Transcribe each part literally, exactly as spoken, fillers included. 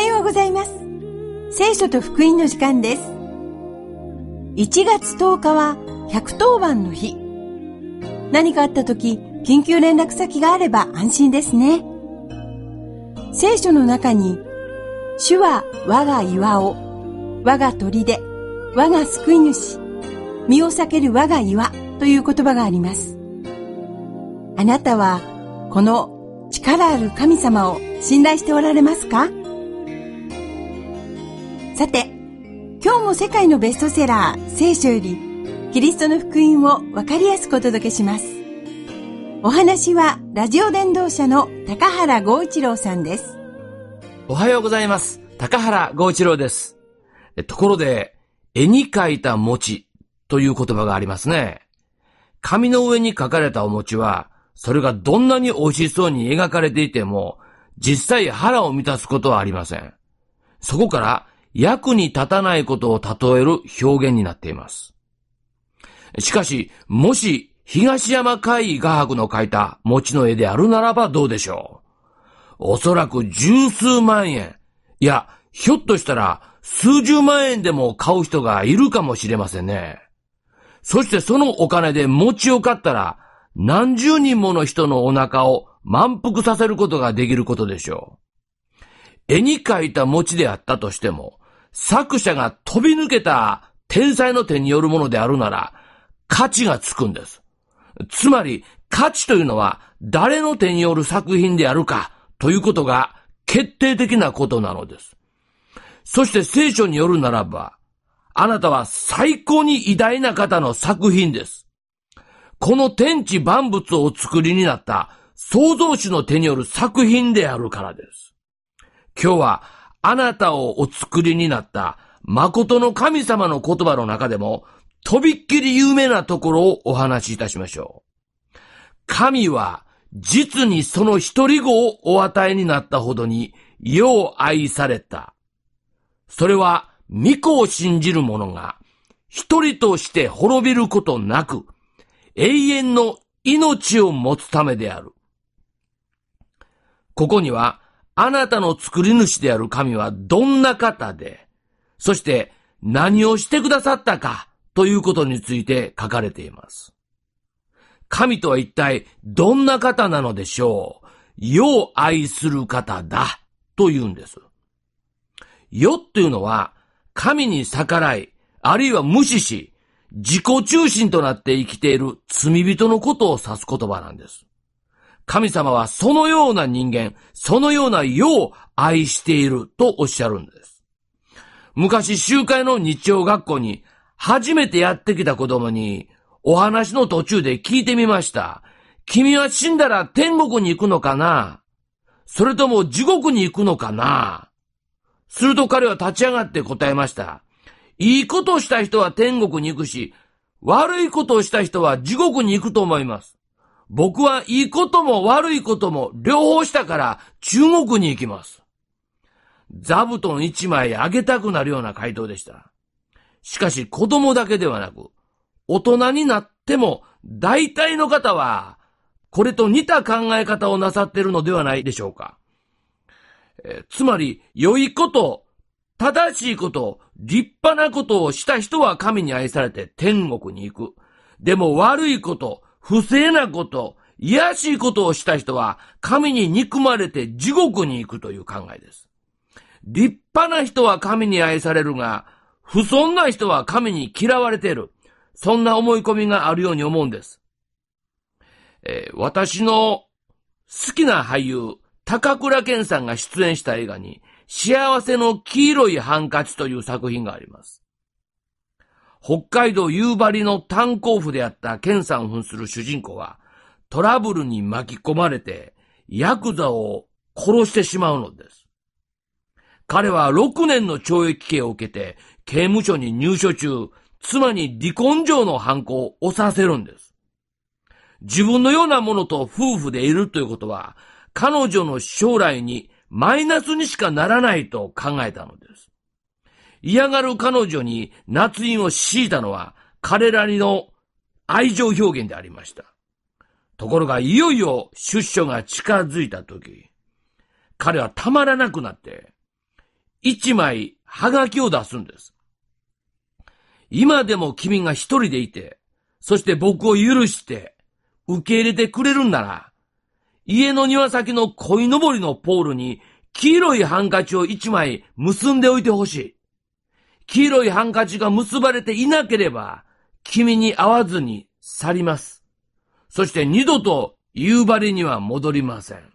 ようございます。聖書と福音の時間です。いちがつとおかはひゃくとおばんの日。何かあったとき、緊急連絡先があれば安心ですね。聖書の中に、主は我が岩尾、我が砦、我が救い主、身を避ける我が岩という言葉があります。あなたはこの力ある神様を信頼しておられますか？さて、今日も世界のベストセラー聖書よりキリストの福音をわかりやすくお届けします。お話はラジオ伝道者の高原剛一郎さんです。 おはようございます。高原剛一郎です。ところで、絵に描いた餅という言葉がありますね。紙の上に描かれたお餅は、それがどんなに美味しそうに描かれていても、実際腹を満たすことはありません。そこから役に立たないことを例える表現になっています。しかし、もし東山海画伯の描いた餅の絵であるならばどうでしょう。おそらく十数万円、いや、ひょっとしたら数十万円でも買う人がいるかもしれませんね。そしてそのお金で餅を買ったら、何十人もの人のお腹を満腹させることができることでしょう。絵に描いた餅であったとしても、作者が飛び抜けた天才の手によるものであるなら、価値がつくんです。つまり、価値というのは誰の手による作品であるかということが決定的なことなのです。そして聖書によるならば、あなたは最高に偉大な方の作品です。この天地万物をお作りになった創造主の手による作品であるからです。今日はあなたをお作りになった誠の神様の言葉の中でもとびっきり有名なところをお話しいたしましょう。神は実にその一人子をお与えになったほどによう愛された。それは御子を信じる者が一人として滅びることなく永遠の命を持つためである。ここには、あなたの作り主である神はどんな方で、そして何をしてくださったかということについて書かれています。神とは一体どんな方なのでしょう。世を愛する方だというんです。世っていうのは、神に逆らい、あるいは無視し、自己中心となって生きている罪人のことを指す言葉なんです。神様はそのような人間、そのような世を愛しているとおっしゃるんです。昔集会の日曜学校に初めてやってきた子供にお話の途中で聞いてみました。君は死んだら天国に行くのかな？それとも地獄に行くのかな？すると彼は立ち上がって答えました。いいことをした人は天国に行くし、悪いことをした人は地獄に行くと思います。僕はいいことも悪いことも両方したから中国に行きます。座布団一枚あげたくなるような回答でした。しかし子供だけではなく、大人になっても大体の方はこれと似た考え方をなさっているのではないでしょうか。えー、つまり良いこと、正しいこと、立派なことをした人は神に愛されて天国に行く。でも悪いこと、不正なこと、卑しいことをした人は神に憎まれて地獄に行くという考えです。立派な人は神に愛されるが、不遜な人は神に嫌われている。そんな思い込みがあるように思うんです。えー、私の好きな俳優、高倉健さんが出演した映画に、幸せの黄色いハンカチという作品があります。北海道夕張の炭鉱夫であった健さん扮する主人公はトラブルに巻き込まれてヤクザを殺してしまうのです。彼はろくねんの懲役刑を受けて刑務所に入所中、妻に離婚状のハンコを押させるんです。自分のようなものと夫婦でいるということは彼女の将来にマイナスにしかならないと考えたのです。嫌がる彼女に捺印を強いたのは彼らの愛情表現でありました。ところがいよいよ出所が近づいたとき、彼はたまらなくなって一枚はがきを出すんです。今でも君が一人でいて、そして僕を許して受け入れてくれるんなら、家の庭先の鯉のぼりのポールに黄色いハンカチを一枚結んでおいてほしい。黄色いハンカチが結ばれていなければ、君に会わずに去ります。そして二度と夕張には戻りません。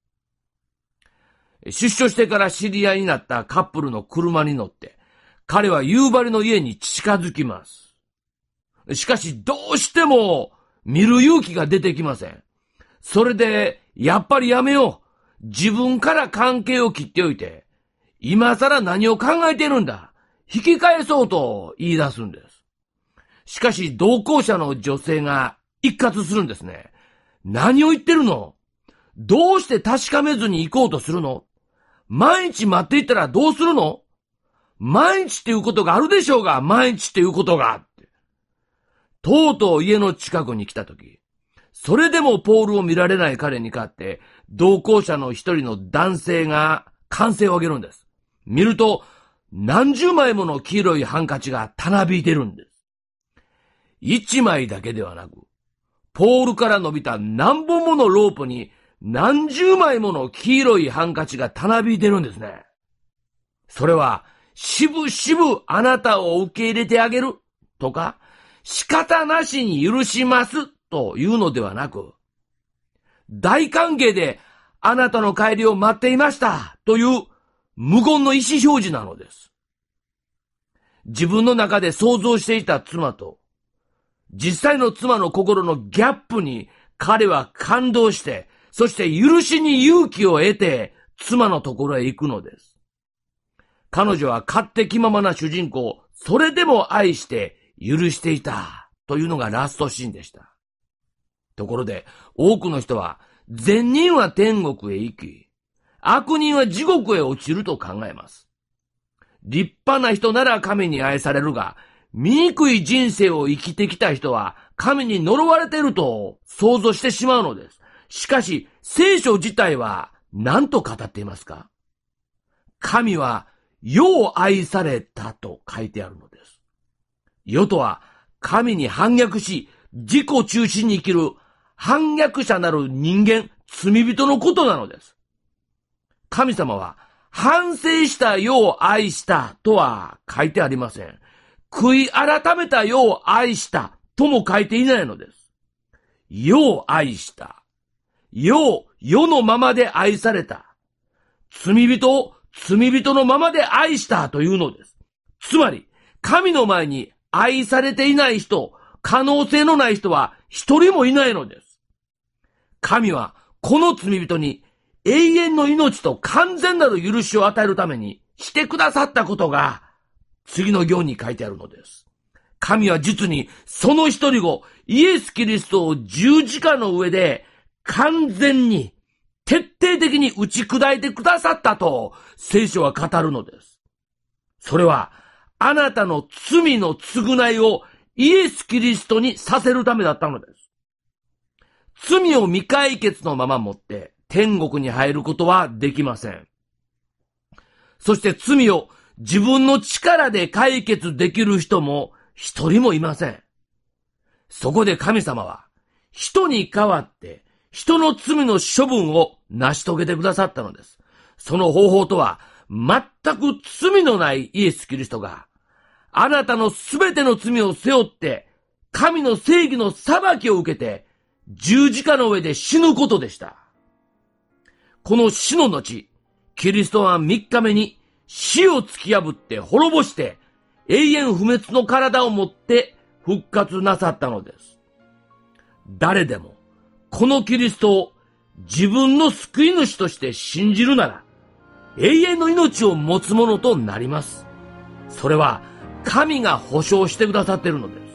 出所してから知り合いになったカップルの車に乗って、彼は夕張の家に近づきます。しかしどうしても見る勇気が出てきません。それで、やっぱりやめよう。自分から関係を切っておいて、今更何を考えてるんだ。引き返そうと言い出すんです。しかし同行者の女性が一喝するんですね。何を言ってるの？どうして確かめずに行こうとするの？毎日待っていったらどうするの？毎日っていうことがあるでしょうが、毎日っていうことが。って。とうとう家の近くに来たとき、それでもポールを見られない彼に代わって、同行者の一人の男性が歓声を上げるんです。見ると、何十枚もの黄色いハンカチがたなびいてるんです。一枚だけではなく、ポールから伸びた何本ものロープに何十枚もの黄色いハンカチがたなびいてるんですね。それは、しぶしぶあなたを受け入れてあげるとか、仕方なしに許しますというのではなく、大歓迎であなたの帰りを待っていましたという無言の意思表示なのです。自分の中で想像していた妻と、実際の妻の心のギャップに彼は感動して、そして許しに勇気を得て妻のところへ行くのです。彼女は勝手気ままな主人公をそれでも愛して許していたというのがラストシーンでした。ところで多くの人は善人は天国へ行き、悪人は地獄へ落ちると考えます。立派な人なら神に愛されるが、醜い人生を生きてきた人は神に呪われていると想像してしまうのです。しかし聖書自体は何と語っていますか？神は世を愛されたと書いてあるのです。世とは神に反逆し自己中心に生きる反逆者なる人間、罪人のことなのです。神様は反省した世を愛したとは書いてありません。悔い改めた世を愛したとも書いていないのです。世を愛した。世を世のままで愛された。罪人を罪人のままで愛したというのです。つまり、神の前に愛されていない人、可能性のない人は一人もいないのです。神はこの罪人に永遠の命と完全なる許しを与えるためにしてくださったことが次の行に書いてあるのです。神は実にその一人子、イエス・キリストを十字架の上で完全に徹底的に打ち砕いてくださったと聖書は語るのです。それはあなたの罪の償いをイエス・キリストにさせるためだったのです。罪を未解決のまま持って天国に入ることはできません。そして罪を自分の力で解決できる人も一人もいません。そこで神様は人に代わって人の罪の処分を成し遂げてくださったのです。その方法とは全く罪のないイエス・キリストがあなたのすべての罪を背負って神の正義の裁きを受けて十字架の上で死ぬことでした。この死の後、キリストは三日目に死を突き破って滅ぼして永遠不滅の体を持って復活なさったのです。誰でもこのキリストを自分の救い主として信じるなら永遠の命を持つものとなります。それは神が保証してくださっているのです。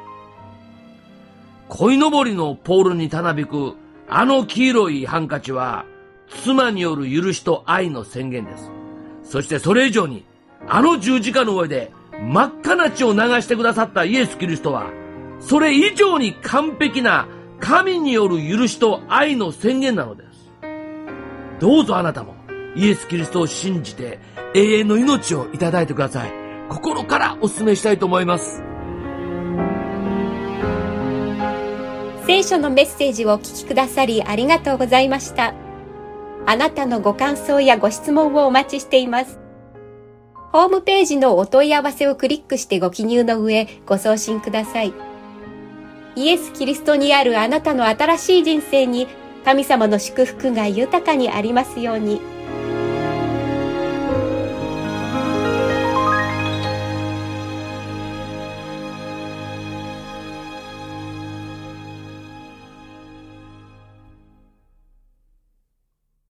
鯉のぼりのポールにたなびくあの黄色いハンカチは妻による許しと愛の宣言です。そしてそれ以上にあの十字架の上で真っ赤な血を流してくださったイエス・キリストはそれ以上に完璧な神による許しと愛の宣言なのです。どうぞあなたもイエス・キリストを信じて永遠の命をいただいてください。心からお勧めしたいと思います。 聖書のメッセージをお聞きくださりありがとうございました。あなたのご感想やご質問をお待ちしています。ホームページのお問い合わせをクリックしてご記入の上、ご送信ください。イエス・キリストにあるあなたの新しい人生に神様の祝福が豊かにありますように。